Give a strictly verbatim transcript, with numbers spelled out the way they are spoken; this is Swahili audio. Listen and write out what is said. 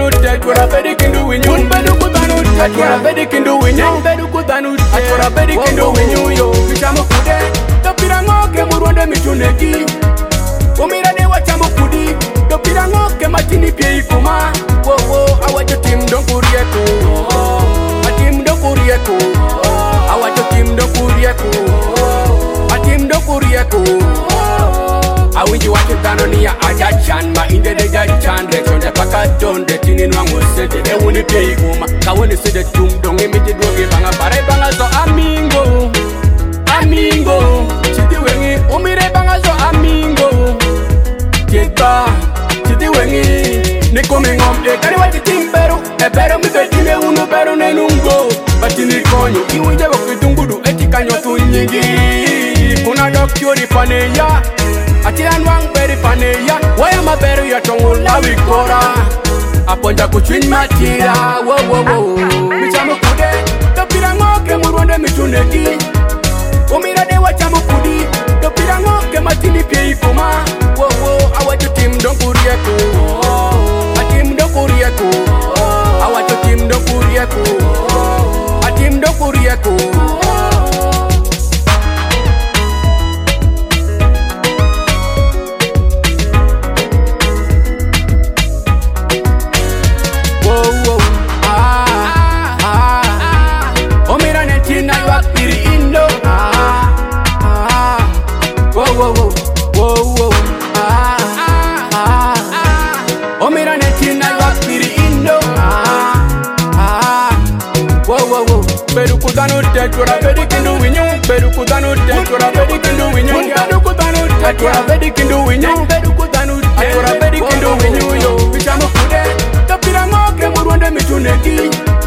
kutanute, twara bedi kindu winyu. Bedu kutanute, twara bedi kindu winyu. Bedu kutanute, twara bedi kindu winyu yo. Bichamu kude, topira ngoke murwande mituneki. Umira de wachamu kudi, topira ngoke matini pie ikuma. Wo wo, awajo tim don kurieko. Atim don kurieko. Awajo tim don kurieko. Atim don kurieko. Awinji watu tano ni ya aja chan. Ma inde de ja chan. Rekshonde paka donde tini nwangu sede. De wuni pie ikuma. Kawone sede tum don imiti drogi banga. Bare banga so amingo. Amingo. Chiti wengi umire banga so amingo. Tieta. Chiti wengi. Niko mingom de kari wati timberu. E beru mi betime unu beru nenungo. Batini konyo. Iwinje wakitungudu eti kanyo tunyingi. Kuna dokyori paneya. Atilan wang beri paneya. Waya maberu ya tongu la wikora. Aponja kuchwin matira. Wo wo wo. Michamu kude. Topira ngoke murwande mituneki. Umira de wachamu kudi. Topira ngoke matini pie ikuma. Wo wo. Awaju tim don kurieko. Atim don kurieko. Awaju tim don kurieko. Atim don kurieko. Bedu kutanute, twara bedi kindu winyu. Bedu kutanute, twara bedi kindu winyu. Bedu kutanute, twara bedi kindu winyu. Bedu kutanute, twara bedi kindu winyu yo. Bichamu kude, topira ngoke murwande mituneki.